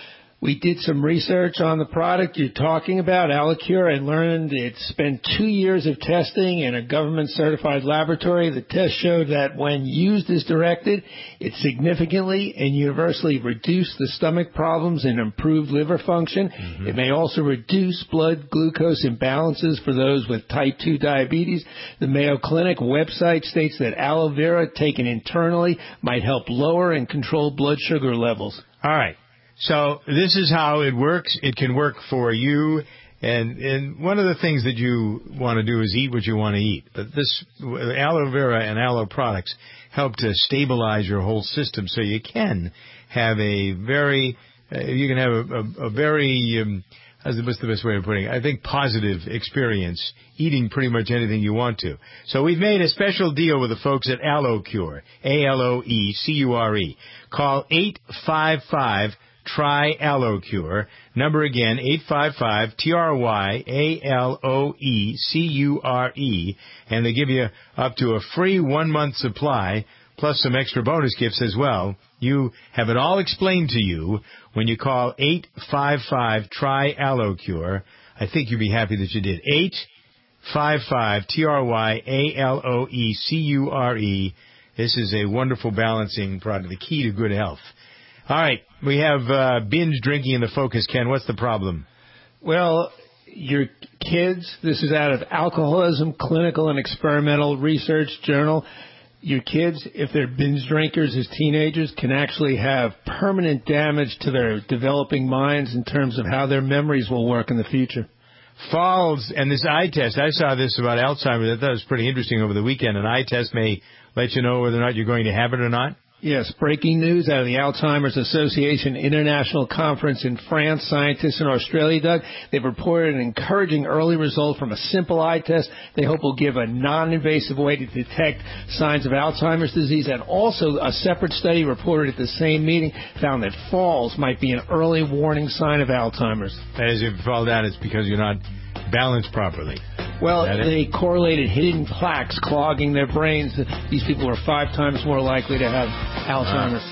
We did some research on the product you're talking about, AloeCure, and learned it's been two years of testing in a government-certified laboratory. The test showed that when used as directed, it significantly and universally reduced the stomach problems and improved liver function. Mm-hmm. It may also reduce blood glucose imbalances for those with type two diabetes. The Mayo Clinic website states that aloe vera taken internally might help lower and control blood sugar levels. All right. So this is how it works. It can work for you. And, and one of the things that you want to do is eat what you want to eat. But this aloe vera and aloe products help to stabilize your whole system so you can have a very, uh, you can have a, a, a very, um, what's the best way of putting it? I think positive experience eating pretty much anything you want to. So we've made a special deal with the folks at Aloe Cure, A L O E C U R E. Call eight five five Try Aloe Cure. Number again, eight five five T R Y A L O E C U R E. And they give you up to a free one-month supply, plus some extra bonus gifts as well. You have it all explained to you when you call eight five five Try Aloe Cure. I think you'd be happy that you did. eight five five T R Y A L O E C U R E. This is a wonderful balancing product, the key to good health. All right, we have uh, binge drinking in the focus. Ken, what's the problem? Well, your kids, this is out of Alcoholism Clinical and Experimental Research Journal. Your kids, if they're binge drinkers as teenagers, can actually have permanent damage to their developing minds in terms of how their memories will work in the future. Falls, and this eye test, I saw this about Alzheimer's. I thought it was pretty interesting over the weekend. An eye test may let you know whether or not you're going to have it or not. Yes, breaking news out of the Alzheimer's Association International Conference in France. Scientists in Australia, Doug, they've reported an encouraging early result from a simple eye test they hope will give a non-invasive way to detect signs of Alzheimer's disease. And also a separate study reported at the same meeting found that falls might be an early warning sign of Alzheimer's. That is, if you fall down, it's because you're not balanced properly. Well, they correlated hidden plaques clogging their brains. These people are five times more likely to have Alzheimer's.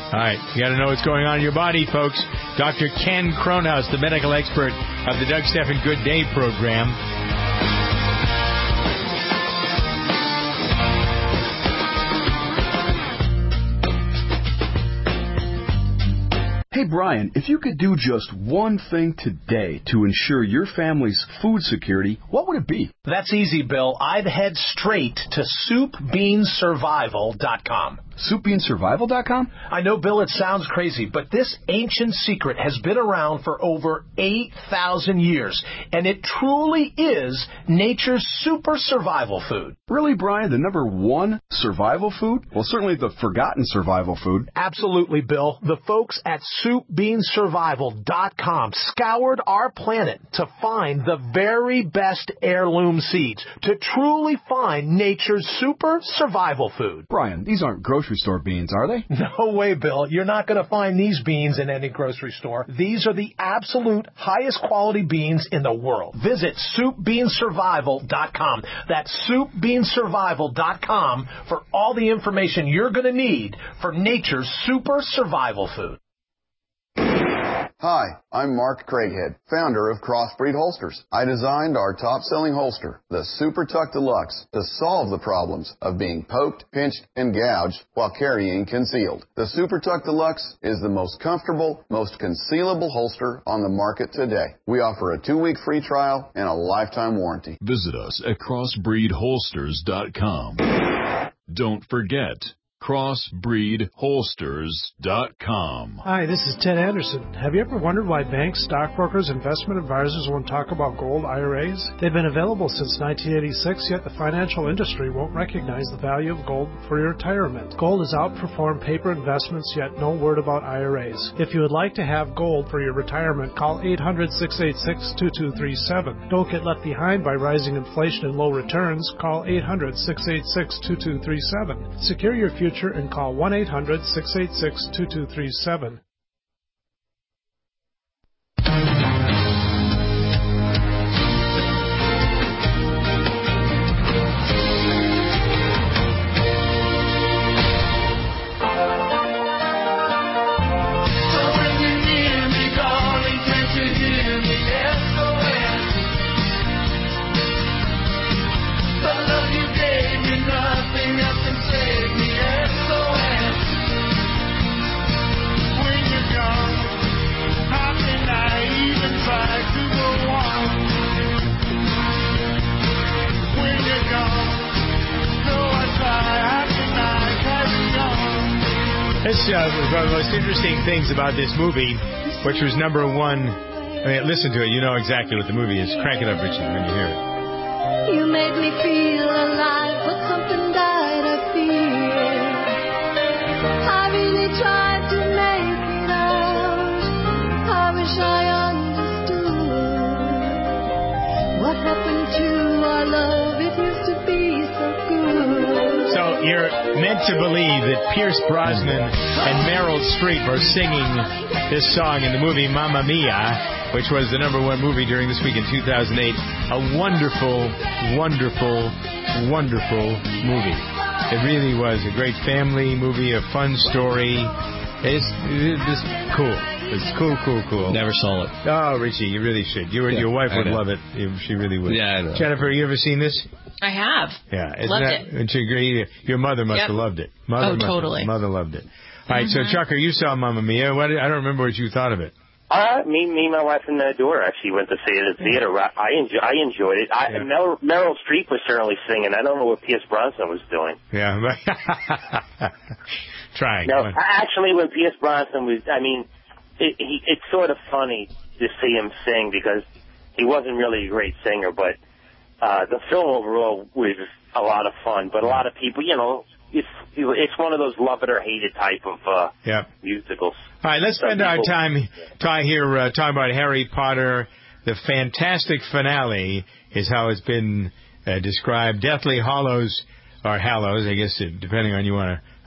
All right, you got to know what's going on in your body, folks. Doctor Ken Cronhaus, the medical expert of the Doug Stephan Good Day program. Hey, Brian, if you could do just one thing today to ensure your family's food security, what would it be? That's easy, Bill. I'd head straight to soup bean survival dot com. soup bean survival dot com? I know, Bill, it sounds crazy, but this ancient secret has been around for over eight thousand years, and it truly is nature's super survival food. Really, Brian? The number one survival food? Well, certainly the forgotten survival food. Absolutely, Bill. The folks at soup bean survival dot com scoured our planet to find the very best heirloom seeds, to truly find nature's super survival food. Brian, these aren't grocery store beans, are they? No way, Bill. You're not going to find these beans in any grocery store. These are the absolute highest quality beans in the world. Visit soup bean survival dot com. That's soup bean survival dot com for all the information you're going to need for nature's super survival food. Hi, I'm Mark Craighead, founder of Crossbreed Holsters. I designed our top-selling holster, the Super Tuck Deluxe, to solve the problems of being poked, pinched, and gouged while carrying concealed. The Super Tuck Deluxe is the most comfortable, most concealable holster on the market today. We offer a two-week free trial and a lifetime warranty. Visit us at crossbreed holsters dot com. Don't forget, crossbreed holsters dot com. Hi, this is Ted Anderson. Have you ever wondered why banks, stockbrokers, investment advisors won't talk about gold I R As? They've been available since nineteen eighty-six, yet the financial industry won't recognize the value of gold for your retirement. Gold has outperformed paper investments, yet no word about I R As. If you would like to have gold for your retirement, call eight hundred, six eight six, two two three seven. Don't get left behind by rising inflation and low returns. Call eight hundred, six eight six, two two three seven. Secure your future and call one eight hundred, six eight six, two two three seven. This uh, was one of the most interesting things about this movie, which was number one. I mean, listen to it. You know exactly what the movie is. Crank it up, Richie, when you hear it. You made me feel alive, but something died of fear. I really tried to make it out. I wish I understood what happened to our love. It used to be so good. So you're meant to believe that Pierce Brosnan and Meryl Streep are singing this song in the movie Mamma Mia, which was the number one movie during this week in two thousand eight. A wonderful, wonderful, wonderful movie. It really was a great family movie, a fun story. It's, it's just cool. It's cool, cool, cool. Never saw it. Oh, Richie, you really should. You, Yeah, your wife I would know. love it. She really would. Yeah, I know. Jennifer, you ever seen this? I have. Yeah, isn't Loved that, it. Would you agree? Your mother must Yep. have loved it. Mother Oh, must have- totally. mother loved it. All right, Mhm. so Chucker, you saw Mamma Mia. What, I don't remember what you thought of it. Uh, me, me, my wife, and the daughter actually went to see it at the theater. I, I, enjoy, I enjoyed it. I, Yeah. Meryl, Meryl Streep was certainly singing. I don't know what Pierce Brosnan was doing. Yeah, trying. No, Come on. actually, when Pierce Brosnan was, I mean, it, he, it's sort of funny to see him sing because he wasn't really a great singer, but uh, the film overall was a lot of fun. But a lot of people, you know, it's it's one of those love it or hate it type of uh, Yeah. musicals. All right, let's Some spend our people- time Ty here uh, talking about Harry Potter. The fantastic finale is how it's been uh, described. Deathly Hallows, or Hallows, I guess, uh, depending on you want to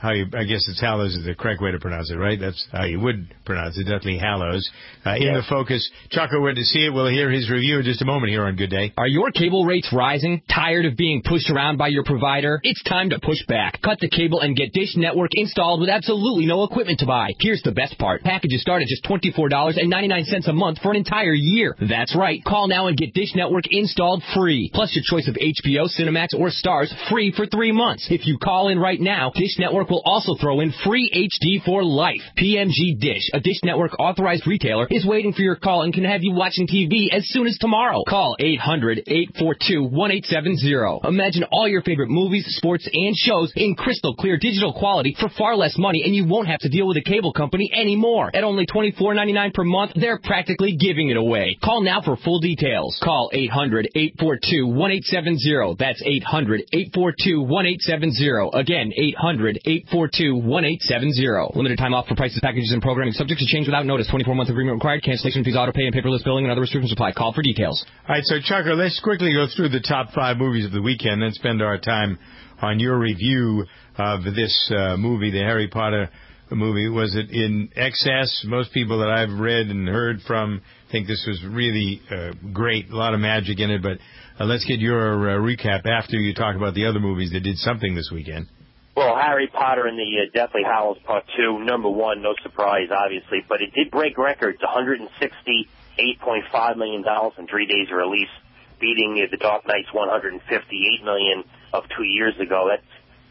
how you, I guess it's Hallows is the correct way to pronounce it, right? That's how you would pronounce it, Deathly Hallows. Uh, in Yeah. the focus, Chucko went to see it. We'll hear his review in just a moment here on Good Day. Are your cable rates rising? Tired of being pushed around by your provider? It's time to push back. Cut the cable and get Dish Network installed with absolutely no equipment to buy. Here's the best part. Packages start at just twenty-four dollars and ninety-nine cents a month for an entire year. That's right. Call now and get Dish Network installed free. Plus your choice of H B O, Cinemax, or Stars free for three months. If you call in right now, Dish Network will also throw in free H D for life. P M G Dish, a Dish Network authorized retailer, is waiting for your call and can have you watching T V as soon as tomorrow. Call eight hundred, eight four two, one eight seven zero. Imagine all your favorite movies, sports, and shows in crystal clear digital quality for far less money, and you won't have to deal with a cable company anymore. At only twenty-four ninety-nine per month, they're practically giving it away. Call now for full details. Call eight hundred, eight four two, one eight seven zero. That's eight hundred, eight four two, one eight seven zero. Again, eight hundred, eight four two, one eight seven zero. Limited time offer for prices, packages, and programming subject to change without notice. twenty-four month agreement required. Cancellation fees, auto pay, and paperless billing and other restrictions apply. Call for details. All right, so Chucker, let's quickly go through the top five movies of the weekend, then spend our time on your review of this uh, movie, the Harry Potter movie. Was it in excess? Most people that I've read and heard from think this was really uh, great, a lot of magic in it, but uh, let's get your uh, recap after you talk about the other movies that did something this weekend. Well, Harry Potter and the uh, Deathly Hallows Part two, number one, no surprise, obviously, but it did break records, one hundred sixty-eight point five million dollars in three days of release, beating uh, The Dark Knight's one hundred fifty-eight million dollars of two years ago. That's,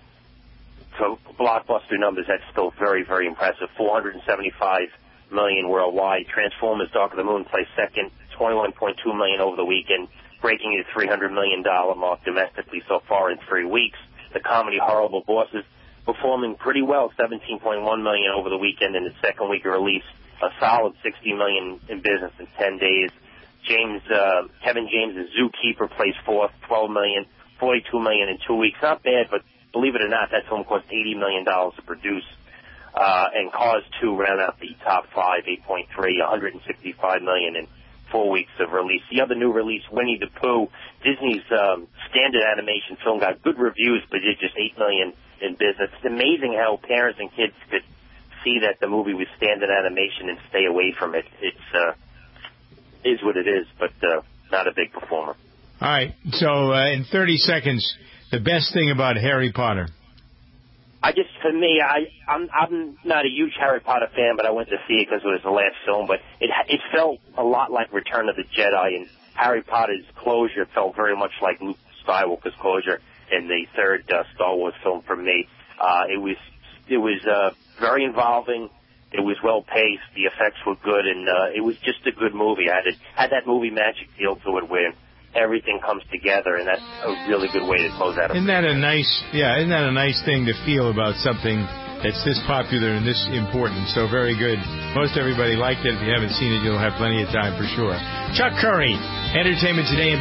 for blockbuster numbers, that's still very, very impressive. four hundred seventy-five million dollars worldwide. Transformers Dark of the Moon placed second, twenty-one point two million dollars over the weekend, breaking the three hundred million dollars mark domestically so far in three weeks. The comedy Horrible Bosses performing pretty well, seventeen point one million dollars over the weekend in its second week of release, a solid sixty million dollars in business in ten days. James, uh, Kevin James' Zookeeper placed fourth, twelve million dollars, forty-two million dollars in two weeks. Not bad, but believe it or not, that film cost eighty million dollars to produce. Uh, and Cars two ran out the top five, eight point three, one hundred sixty-five million dollars in four weeks of release. The other new release, Winnie the Pooh, Disney's um, standard animation film, got good reviews, but did just eight million dollars in business. It's amazing how parents and kids could see that the movie was standard animation and stay away from it. It's uh, is what it is, but uh, not a big performer. All right, so uh, in thirty seconds, the best thing about Harry Potter. I just, for me, I, I'm, I'm not a huge Harry Potter fan, but I went to see it because it was the last film. But it, it felt a lot like Return of the Jedi, and Harry Potter's closure felt very much like Luke Skywalker's closure in the third uh, Star Wars film. For me, uh, it was, it was uh, very involving. It was well paced. The effects were good, and uh, it was just a good movie. I had it, had that movie magic feel to it, where everything comes together, and that's a really good way to close out. Isn't that a nice, yeah, isn't that a nice thing to feel about something that's this popular and this important? So very good. Most everybody liked it. If you haven't seen it, you'll have plenty of time for sure. Chuck Curry, Entertainment Today.